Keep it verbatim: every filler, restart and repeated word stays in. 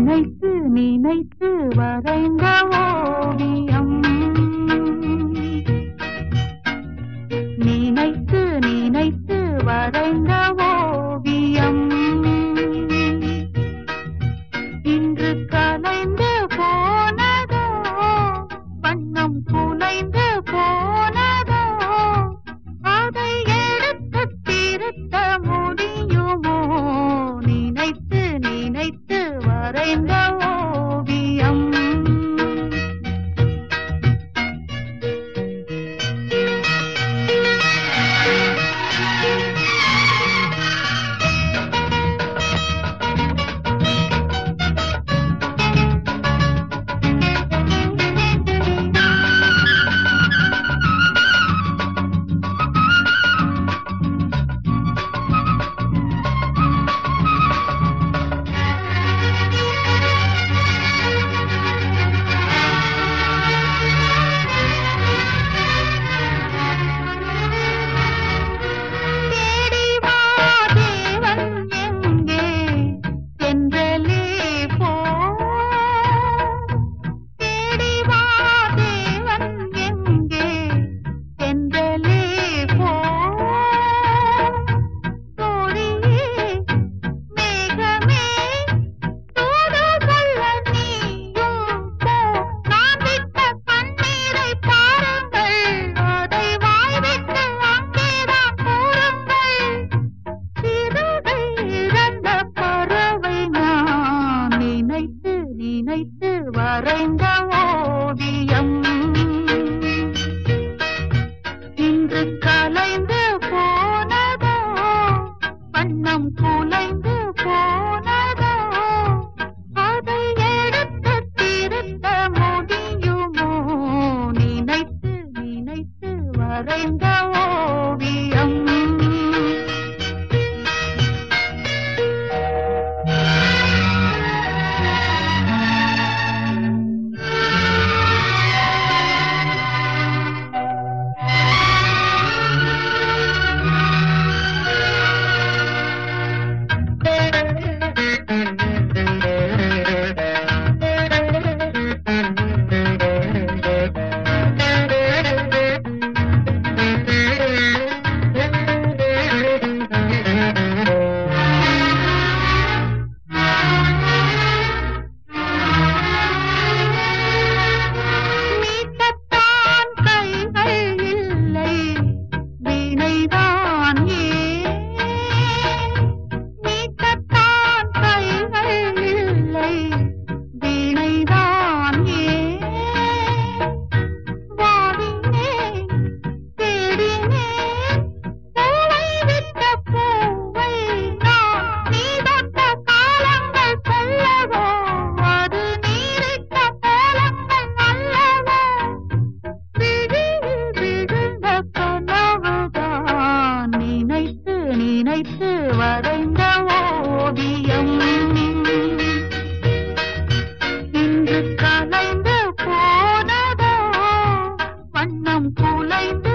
நினைத்து நினைத்து வரைந்த ஓவியம் நினைத்து நினைத்து வரைந்த ஓவியம் இன்று கலைந்து போனதோ வண்ணம் குலைந்து போனதோ அதை எடுத்து திருத்த முடியுமோ நினைத்து நினைத்து வரைந்த ஓவியம் வரைந்த ஓவியம் இன்று கலைந்து போனதோ வண்ணம் குலைந்து போனதோ அதை எடுத்து திருத்த முடியுமோ நினைத்து நினைத்து வரைந்த ஓவியம் நினைத்து வரைந்த ஓவியம் இன்று கலைந்து போனதோ வண்ணம் குலைந்து